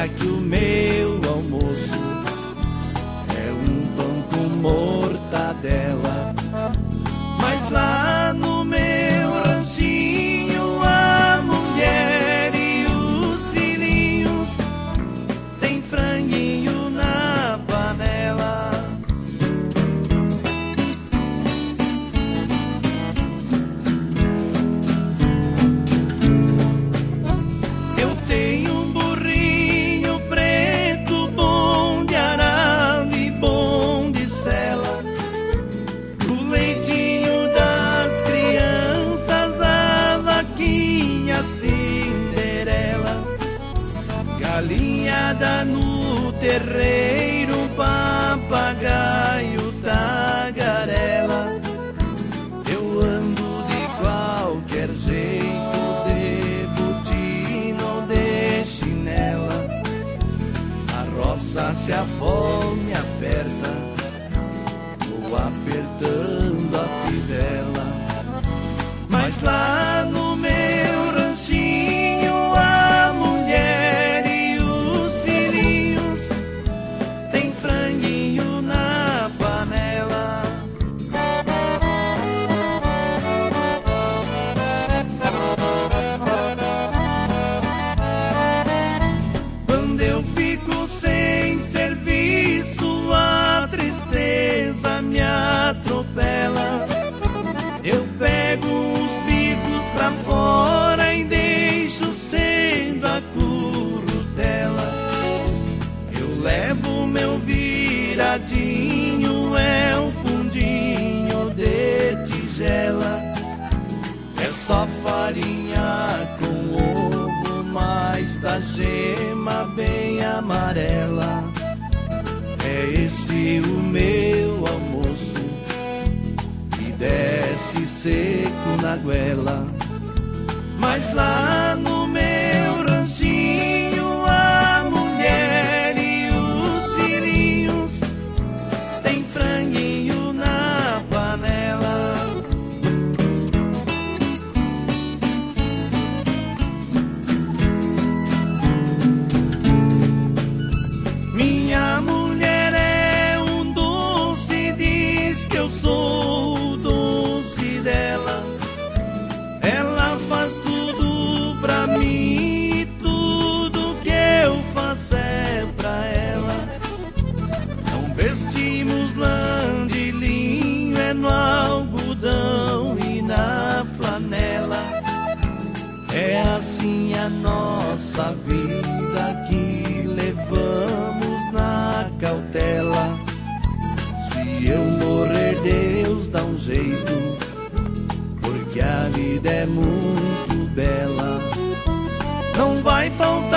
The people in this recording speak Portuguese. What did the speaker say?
dia que o meu almoço é um pão com mortadela. Mas lá no meu ranchinho a mulher e os filhinhos tem franguinho na panela. Eu tenho um burrinho preto, bom de arado e bom de sela. O leitinho das crianças, a vaquinha Cinderela. Galinhada no terreiro, papagaio tagarela. Eu ando de qualquer jeito, de botina ou de chinela. A roça se a fome aperta, vou apertando a fivela. Mas lá no meu ranchinho a mulher e os filhinhos tem franguinho na panela. Quando eu fico sem serviço, a tristeza me atropela. Eu pego os bicos pra fora e deixo sendo a curutela. Eu levo meu viradinho, é um fundinho de tigela. É só farinha com ovo, mais da gema bem amarela. É esse o meu almoço, que desce seco na goela. Mas lá no meu ranchinho a mulher e os filhinhos tem franguinho na panela. Minha mulher é um doce, diz que eu sou o doce dela. Ela faz tudo pra mim e tudo que eu faço é pra ela. Não vestimos lã de linho, é no algodão e na flanela. É assim a nossa vida que levamos na cautela. Se eu morrer, Deus dá um jeito, porque a vida é muito bela. Não vai faltar